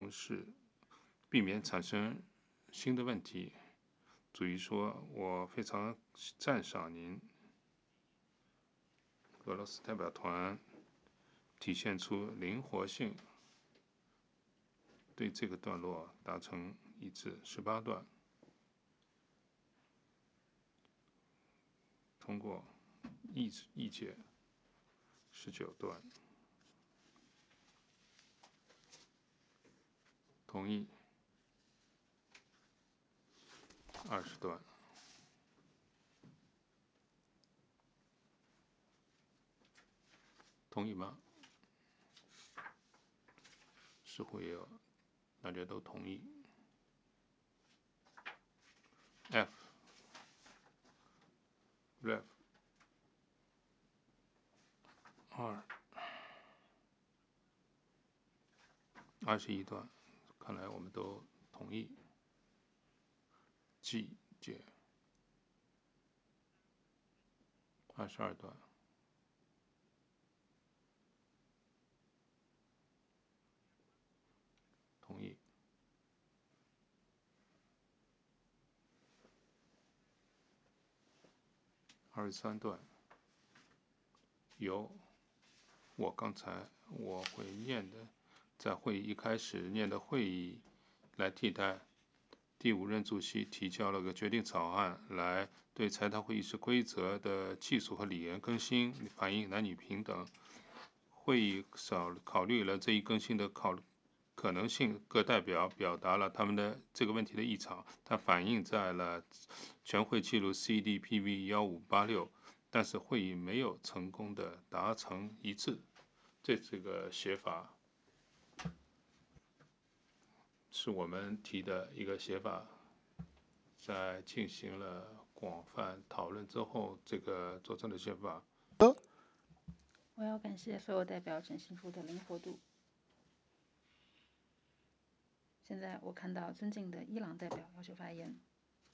式，避免产生新的问题。主席说，我非常赞赏您，俄罗斯代表团体现出灵活性，对这个段落达成一致。18段通过，议解。19段同意。20段同意吗？似乎也有，大家都同意。Ref 21段，看来我们都同意。G 解。22段同意。23段由刚才我会念的，在会议一开始念的会议来替代第5任主席提交了个决定草案，来对财讨会议事规则的技术和理念更新，反映男女平等。会议考虑了这一更新的可能性，各代表表达了他们的这个问题的异常，它反映在了全会记录 CDPV1586，但是会议没有成功的达成一致。这个写法是我们提的一个写法，在进行了广泛讨论之后，这个做成的写法。 我要感谢所有代表展现出的灵活度。现在我看到尊敬的伊朗代表要求发言。